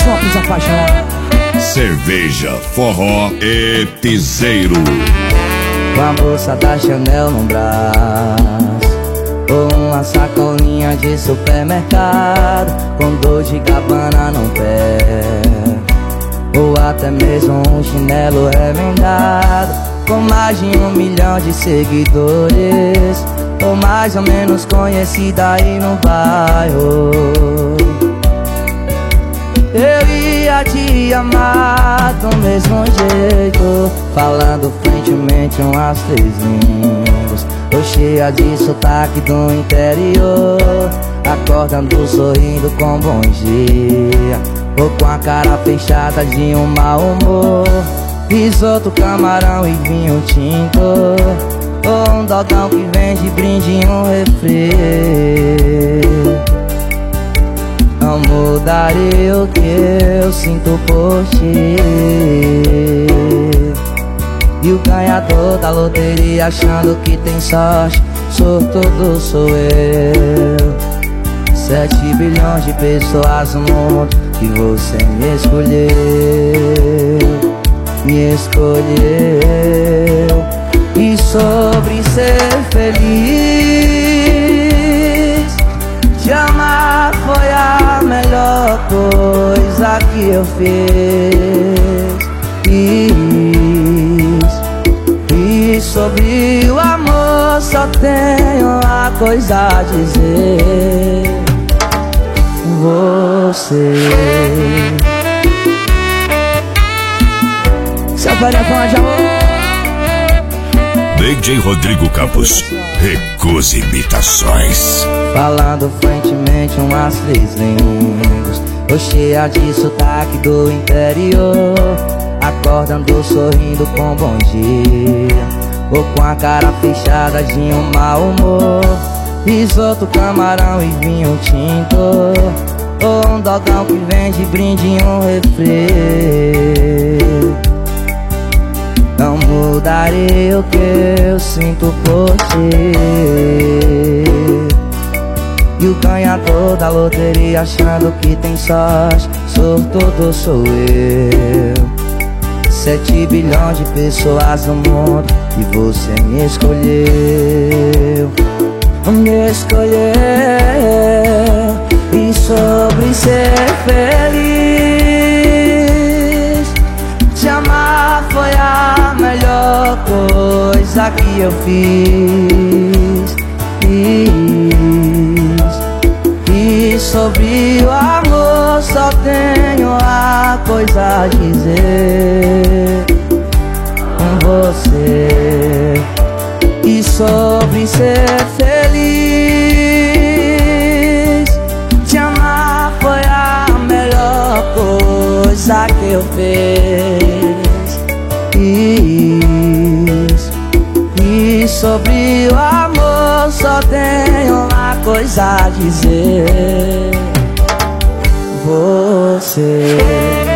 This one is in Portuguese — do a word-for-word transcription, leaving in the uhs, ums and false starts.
só pros apaixonados. Cerveja, forró e piseiro. Com a bolsa da Chanel no braço, ou uma sacolinha de supermercado, com dor de Gabbana no pé, ou até mesmo um chinelo remendado, com mais de um milhão de seguidores, ou mais ou menos conhecida aí no bairro. Eu ia te amar do mesmo jeito, falando fluentemente umas três línguas, ou cheia de sotaque do interior, acordando sorrindo com bom dia, ou com a cara fechada de um mau humor, risoto, camarão e vinho tinto, ou um dogão que vem de brinde em um refri. Não mudarei o que eu sinto por ti. E o ganhador da loteria achando que tem sorte, sortudo sou eu. Sete bilhões de pessoas no mundo que você me escolheu, me escolheu. E sobre ser feliz, te amar foi a melhor coisa que eu fiz. E sobre o amor só tenho uma coisa a dizer: você. Seu telefone de amor. D J Rodrigo Campos, recusa imitações. Falando fluentemente umas três línguas, ou cheia de sotaque do interior, acordando sorrindo com bom dia, ou com a cara fechada de um mau humor, risoto, camarão e vinho tinto, ou um dogão que vem de brinde em um refri. Não mudarei o que eu sinto por ti. E o ganhador da loteria achando que tem sorte, sortudo sou eu. Sete bilhões de pessoas no mundo e você me escolheu, me escolheu. E sobre ser feliz, te amar foi a melhor coisa que eu fiz. E sobre o amor só tenho uma coisa a dizer: você. E sobre ser feliz, te amar foi a melhor coisa que eu fiz. E sobre o amor só tenho uma coisa a dizer: você.